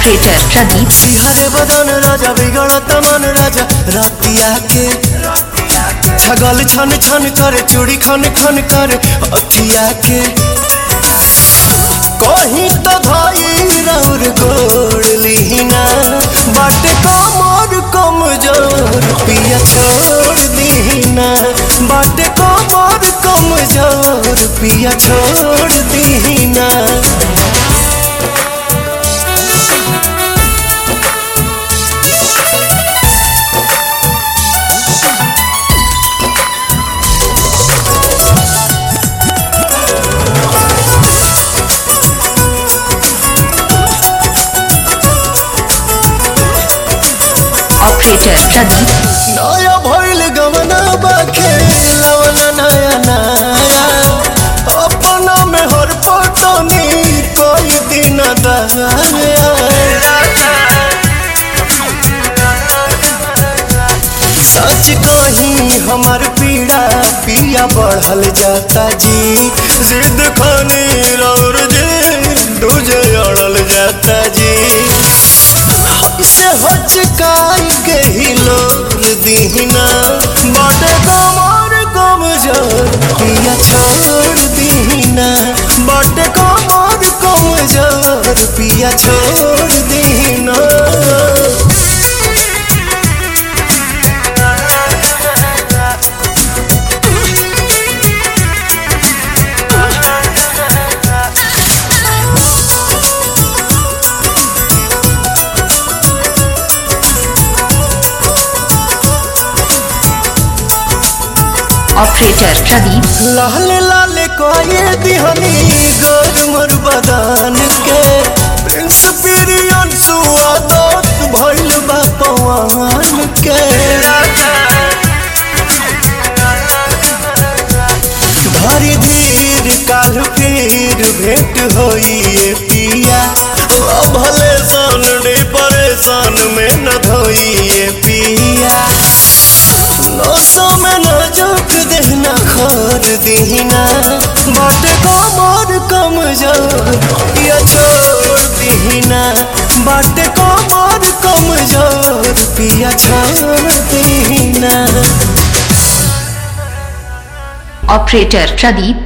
Operator Pradeep. हरे बदन राजा बिगड़त मन राजा रतिया के छगल छन छन करे चूड़ी खन खन करे अखिया के कहीं तो धाई राउर गोड़ लीना बाटे कमर कमजोर पिया छोड़ दीना बाटे कमर कमजोर पिया छोड़ दीना। ऑपरेटर प्रदीप। नया भइल गमना बाखे लवना नया नया अपना में हर पटनी कोई दिन दया सच कहीं हमार पीड़ा पिया बढ़ल जाता जी जिद खानी और जी दूजे अड़ल जाता जी से हचकाई के ही लोर दीना बाटे कमर कमजोर पिया छोड़ दीना बाटे कमर कमजोर पिया छोड़ दीना। ऑपरेटर प्रदीप। लाल लाल कोये दिहनी गोर मोर बदन के प्रिंस पिरियन सुआदत भइल बा पवन के धरी धीर काल फिर भेंट होई पिया भले सन परेशान में न धोई पिया नौसों में नाजुक देना खोर दीना बाटे कमर कमजोर या छोड़ दीना बाटे कमर कमजोर पिया छोड़ दीना। ऑपरेटर प्रदीप।